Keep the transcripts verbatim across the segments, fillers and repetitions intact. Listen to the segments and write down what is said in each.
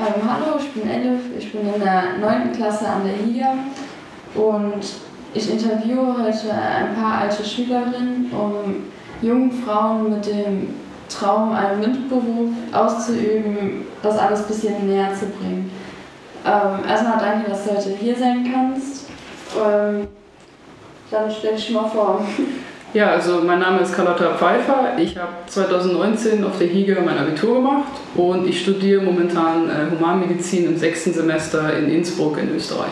Ähm, hallo, ich bin Elif, ich bin in der neunten Klasse an der Higa und ich interviewe heute ein paar alte Schülerinnen, um jungen Frauen mit dem Traum, einen MINT-Beruf auszuüben, das alles ein bisschen näher zu bringen. Ähm, erstmal danke, dass du heute hier sein kannst. Ähm, dann stell dich mal vor. Ja, also mein Name ist Carlotta Pfeiffer. Ich habe zweitausendneunzehn auf der Higa mein Abitur gemacht und ich studiere momentan äh, Humanmedizin im sechsten Semester in Innsbruck in Österreich.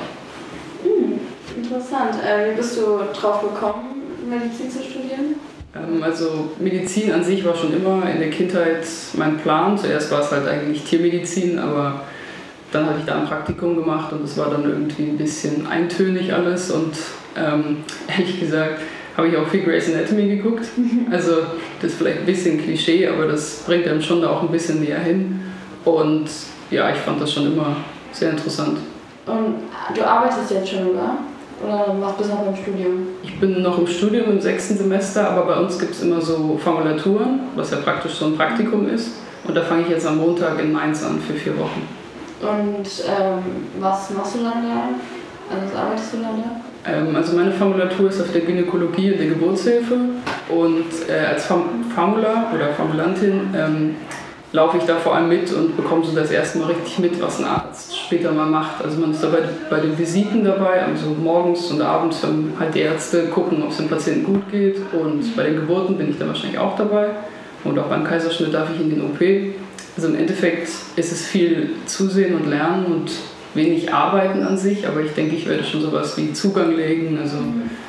Hm, interessant. Äh, wie bist du drauf gekommen, Medizin zu studieren? Ähm, also Medizin an sich war schon immer in der Kindheit mein Plan. Zuerst war es halt eigentlich Tiermedizin, aber dann habe ich da ein Praktikum gemacht und es war dann irgendwie ein bisschen eintönig alles und ähm, ehrlich gesagt habe ich auch viel Grey's Anatomy geguckt. Also das ist vielleicht ein bisschen Klischee, aber das bringt einem schon da auch ein bisschen näher hin. Und ja, ich fand das schon immer sehr interessant. Und du arbeitest jetzt schon, oder? Oder machst du noch beim Studium? Ich bin noch im Studium im sechsten Semester, aber bei uns gibt es immer so Formulaturen, was ja praktisch so ein Praktikum ist. Und da fange ich jetzt am Montag in Mainz an für vier Wochen. Und ähm, was machst du dann da? Also was arbeitest du dann da? Also meine Formulatur ist auf der Gynäkologie und der Geburtshilfe und äh, als Formular oder Formulantin ähm, laufe ich da vor allem mit und bekomme so das erste Mal richtig mit, was ein Arzt später mal macht. Also man ist dabei bei den Visiten dabei, also morgens und abends, wenn halt die Ärzte gucken, ob es dem Patienten gut geht, und bei den Geburten bin ich dann wahrscheinlich auch dabei und auch beim Kaiserschnitt darf ich in den O P. Also im Endeffekt ist es viel Zusehen und Lernen und wenig Arbeiten an sich, aber ich denke, ich werde schon sowas wie Zugang legen, also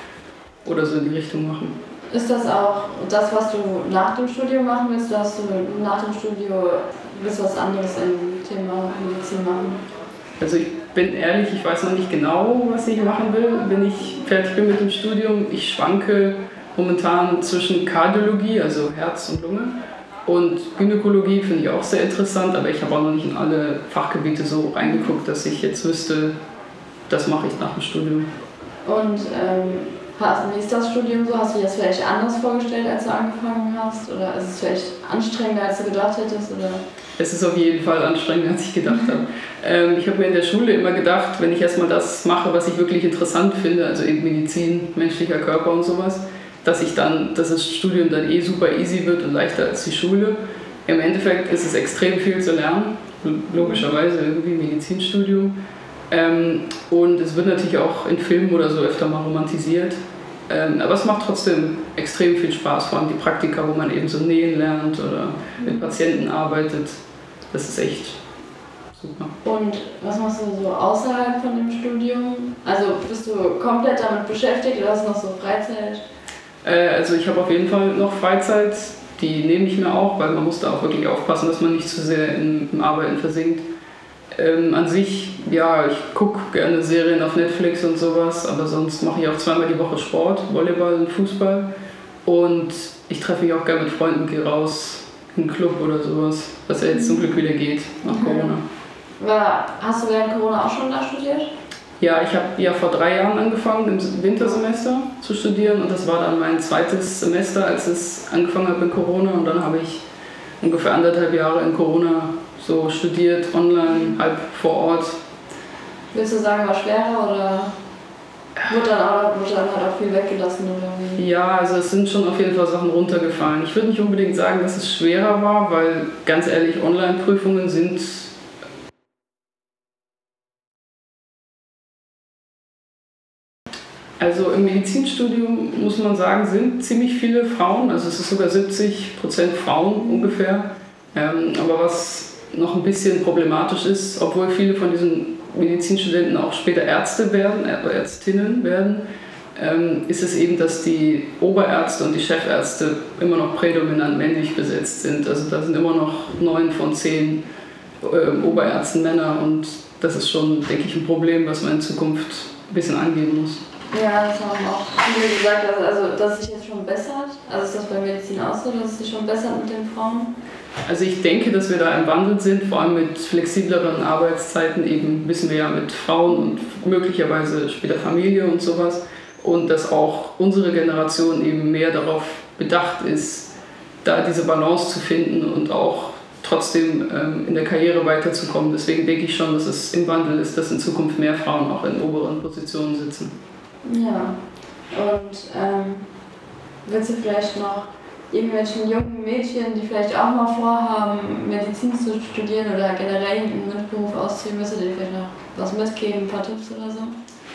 oder so in die Richtung machen. Ist das auch das, was du nach dem Studium machen willst, oder hast du nach dem Studium willst du was anderes im Thema Medizin machen? Also ich bin ehrlich, ich weiß noch nicht genau, was ich machen will, wenn ich fertig bin mit dem Studium. Ich schwanke momentan zwischen Kardiologie, also Herz und Lunge, und Gynäkologie finde ich auch sehr interessant, aber ich habe auch noch nicht in alle Fachgebiete so reingeguckt, dass ich jetzt wüsste, das mache ich nach dem Studium. Und ähm, wie ist das Studium so? Hast du dir das vielleicht anders vorgestellt, als du angefangen hast? Oder ist es vielleicht anstrengender, als du gedacht hättest? Oder? Es ist auf jeden Fall anstrengender, als ich gedacht habe. Ähm, ich habe mir in der Schule immer gedacht, wenn ich erstmal das mache, was ich wirklich interessant finde, also eben Medizin, menschlicher Körper und sowas, dass ich dann, dass das Studium dann eh super easy wird und leichter als die Schule. Im Endeffekt ist es extrem viel zu lernen, logischerweise irgendwie Medizinstudium. Ähm, und es wird natürlich auch in Filmen oder so öfter mal romantisiert. Ähm, aber es macht trotzdem extrem viel Spaß, vor allem die Praktika, wo man eben so nähen lernt oder mit Patienten arbeitet. Das ist echt super. Und was machst du so außerhalb von dem Studium? Also bist du komplett damit beschäftigt oder hast du noch so Freizeit? Also ich habe auf jeden Fall noch Freizeit, die nehme ich mir auch, weil man muss da auch wirklich aufpassen, dass man nicht zu sehr im, im Arbeiten versinkt. Ähm, an sich, ja, ich gucke gerne Serien auf Netflix und sowas, aber sonst mache ich auch zweimal die Woche Sport, Volleyball und Fußball. Und ich treffe mich auch gerne mit Freunden, gehe raus in einen Club oder sowas, was ja jetzt zum Glück wieder geht nach mhm. Corona. War, hast du während Corona auch schon da studiert? Ja, ich habe ja vor drei Jahren angefangen, im Wintersemester zu studieren, und das war dann mein zweites Semester, als es angefangen hat mit Corona, und dann habe ich ungefähr anderthalb Jahre in Corona so studiert, online, halb vor Ort. Willst du sagen, war schwerer oder wurde dann, auch, wurde dann halt auch viel weggelassen? Oder wie? Ja, also es sind schon auf jeden Fall Sachen runtergefallen. Ich würde nicht unbedingt sagen, dass es schwerer war, weil ganz ehrlich, Online-Prüfungen sind Also im Medizinstudium, muss man sagen, sind ziemlich viele Frauen, also es ist sogar siebzig Prozent Frauen ungefähr. Ähm, aber was noch ein bisschen problematisch ist, obwohl viele von diesen Medizinstudenten auch später Ärzte werden, Ärztinnen werden, ähm, ist es eben, dass die Oberärzte und die Chefärzte immer noch prädominant männlich besetzt sind. Also da sind immer noch neun von zehn äh, Oberärzten Männer, und das ist schon, denke ich, ein Problem, was man in Zukunft ein bisschen angehen muss. Ja, das haben auch viele gesagt, also, dass es sich jetzt schon bessert. Also ist das bei Medizin auch so, dass es sich schon bessert mit den Frauen? Also ich denke, dass wir da im Wandel sind, vor allem mit flexibleren Arbeitszeiten, eben wissen wir ja, mit Frauen und möglicherweise später Familie und sowas. Und dass auch unsere Generation eben mehr darauf bedacht ist, da diese Balance zu finden und auch trotzdem ähm, in der Karriere weiterzukommen. Deswegen denke ich schon, dass es im Wandel ist, dass in Zukunft mehr Frauen auch in oberen Positionen sitzen. Ja, und ähm, willst du vielleicht noch irgendwelchen jungen Mädchen, die vielleicht auch mal vorhaben, Medizin zu studieren oder generell einen Mitberuf auszuüben, willst du denen vielleicht noch was mitgeben, ein paar Tipps oder so?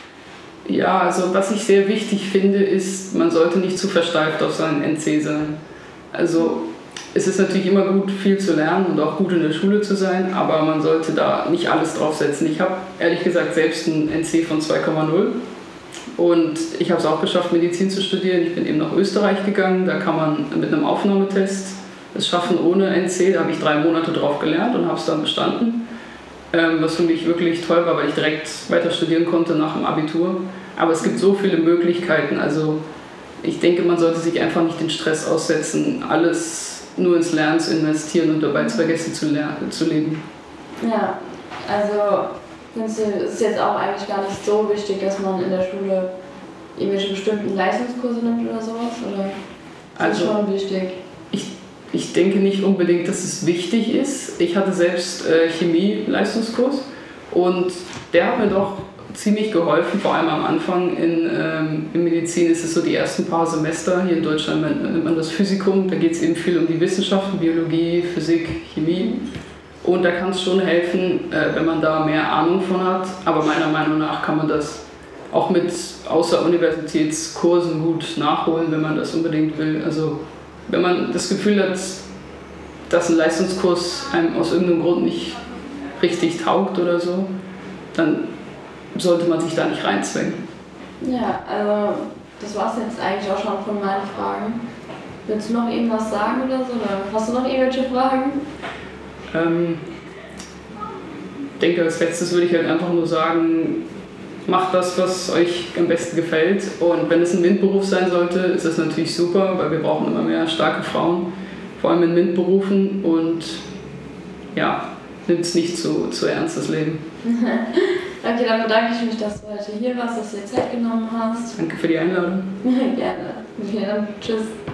Ja, also was ich sehr wichtig finde, ist, man sollte nicht zu versteift auf seinen N C sein. Also es ist natürlich immer gut, viel zu lernen und auch gut in der Schule zu sein, aber man sollte da nicht alles draufsetzen. Ich habe ehrlich gesagt selbst einen N C von zwei Komma null und ich habe es auch geschafft, Medizin zu studieren. Ich bin eben nach Österreich gegangen, da kann man mit einem Aufnahmetest es schaffen ohne N C. Da habe ich drei Monate drauf gelernt und habe es dann bestanden, ähm, was für mich wirklich toll war, weil ich direkt weiter studieren konnte nach dem Abitur. Aber es gibt so viele Möglichkeiten, also ich denke, man sollte sich einfach nicht den Stress aussetzen, alles nur ins Lernen zu investieren und dabei zu vergessen zu, lernen, zu leben. Ja, also findest du, es ist jetzt auch eigentlich gar nicht so wichtig, dass man in der Schule irgendwelche bestimmten Leistungskurse nimmt oder sowas? Oder ist das Also, schon wichtig? Ich, ich denke nicht unbedingt, dass es wichtig ist. Ich hatte selbst äh, Chemie-Leistungskurs und der hat mir doch ziemlich geholfen, vor allem am Anfang. In, ähm, in Medizin ist es so die ersten paar Semester, hier in Deutschland nennt man das Physikum, da geht es eben viel um die Wissenschaften, Biologie, Physik, Chemie. Und da kann es schon helfen, äh, wenn man da mehr Ahnung von hat, aber meiner Meinung nach kann man das auch mit Außeruniversitätskursen gut nachholen, wenn man das unbedingt will. Also wenn man das Gefühl hat, dass ein Leistungskurs einem aus irgendeinem Grund nicht richtig taugt oder so, dann sollte man sich da nicht reinzwängen. Ja, also das war es jetzt eigentlich auch schon von meinen Fragen. Willst du noch irgendwas sagen oder so? Oder hast du noch irgendwelche Fragen? Ähm, ich denke, als letztes würde ich halt einfach nur sagen, macht das, was euch am besten gefällt. Und wenn es ein MINT-Beruf sein sollte, ist das natürlich super, weil wir brauchen immer mehr starke Frauen, vor allem in MINT-Berufen. Und ja, nimmt es nicht zu, zu ernst, das Leben. Okay, dann bedanke ich mich, dass du heute hier warst, dass du dir Zeit genommen hast. Danke für die Einladung. Gerne. Ja, tschüss.